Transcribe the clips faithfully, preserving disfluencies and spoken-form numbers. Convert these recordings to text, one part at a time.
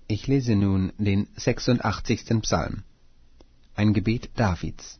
Ich lese nun den sechsundachtzigsten Psalm, ein Gebet Davids.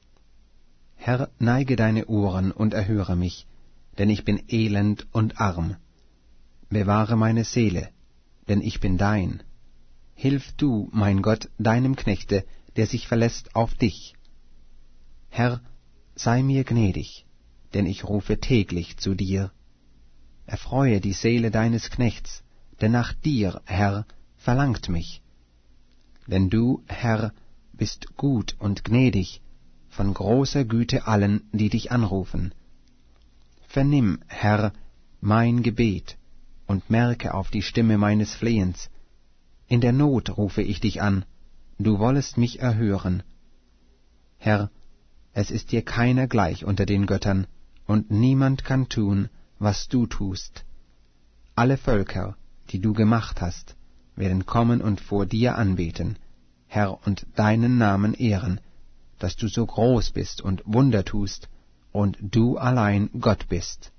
Herr, neige deine Ohren und erhöre mich, denn ich bin elend und arm. Bewahre meine Seele, denn ich bin dein. Hilf du, mein Gott, deinem Knechte, der sich verlässt auf dich. Herr, sei mir gnädig, denn ich rufe täglich zu dir. Erfreue die Seele deines Knechts, denn nach dir, Herr, verlangt mich. Denn du, Herr, bist gut und gnädig, von großer Güte allen, die dich anrufen. Vernimm, Herr, mein Gebet, und merke auf die Stimme meines Flehens. In der Not rufe ich dich an, du wollest mich erhören. Herr, es ist dir keiner gleich unter den Göttern, und niemand kann tun, was du tust. Alle Völker, die du gemacht hast, werden kommen und vor dir anbeten, Herr, und deinen Namen ehren, dass du so groß bist und Wunder tust, und du allein Gott bist.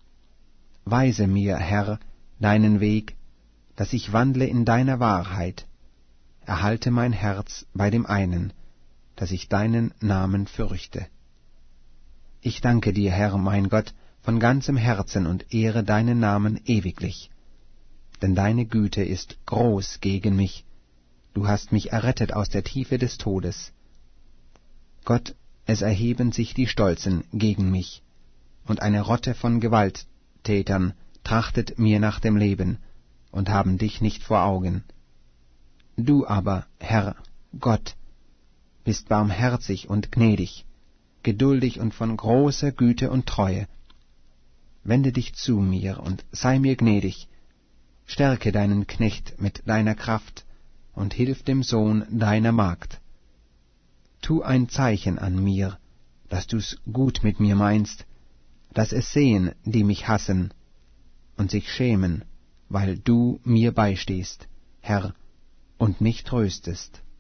Weise mir, Herr, deinen Weg, dass ich wandle in deiner Wahrheit. Erhalte mein Herz bei dem einen, dass ich deinen Namen fürchte. Ich danke dir, Herr, mein Gott, von ganzem Herzen und ehre deinen Namen ewiglich. Denn deine Güte ist groß gegen mich, du hast mich errettet aus der Tiefe des Todes. Gott, es erheben sich die Stolzen gegen mich, und eine Rotte von Gewalttätern trachtet mir nach dem Leben, und haben dich nicht vor Augen. Du aber, Herr, Gott, bist barmherzig und gnädig, geduldig und von großer Güte und Treue. Wende dich zu mir und sei mir gnädig, stärke deinen Knecht mit deiner Kraft und hilf dem Sohn deiner Magd. Tu ein Zeichen an mir, dass du's gut mit mir meinst, dass es sehen, die mich hassen, und sich schämen, weil du mir beistehst, Herr, und mich tröstest.